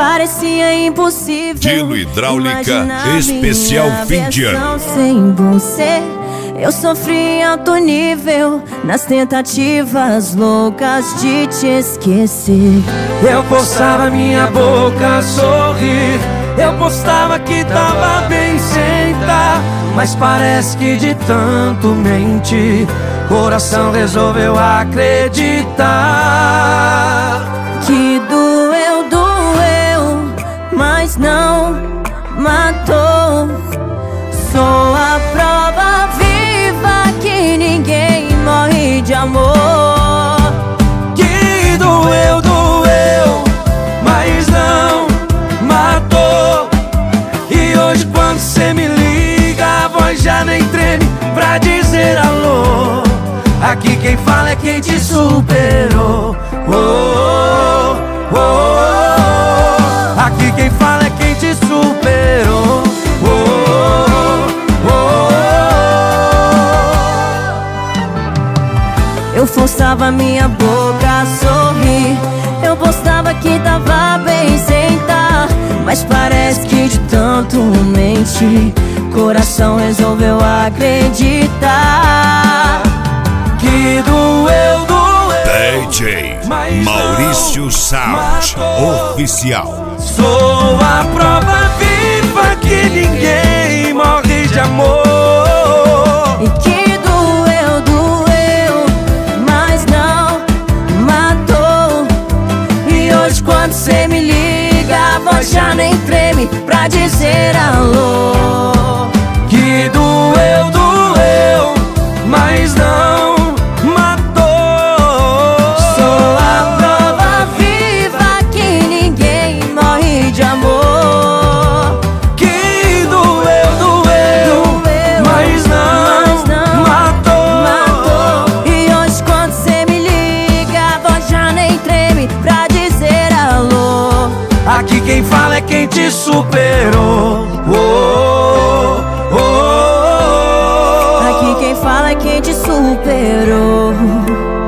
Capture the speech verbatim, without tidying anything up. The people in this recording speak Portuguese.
parecia impossível. Dilo Hidráulica especial fim de ano. Sem você eu sofri em alto nível, nas tentativas loucas de te esquecer. Eu forçava minha boca a sorrir, eu postava que tava bem sem tá, mas parece que de tanto mentir, coração resolveu acreditar. Que doeu, doeu, mas não matou. Sou a prova viva que ninguém morre de amor. Que doeu, doeu, mas não matou. E hoje quando cê me liga, a voz já nem treme pra dizer alô. Aqui quem fala é quem te superou. Oh, oh, oh, oh. Aqui quem fala é quem te superou. Oh, oh, oh. Eu forçava minha boca a sorrir, eu postava que tava bem sem tá, mas parece que de tanto mentir, coração resolveu acreditar. Que doeu, doeu, D J Maurício Sound Oficial. Sou a prova viva que ninguém morre de amor. E que doeu, doeu, mas não matou. E hoje quando cê me liga, a voz já nem treme pra dizer alô. Que doeu, doeu, mas não quem fala é quem te superou. Oh, oh, oh, oh. Aqui quem fala é quem te superou.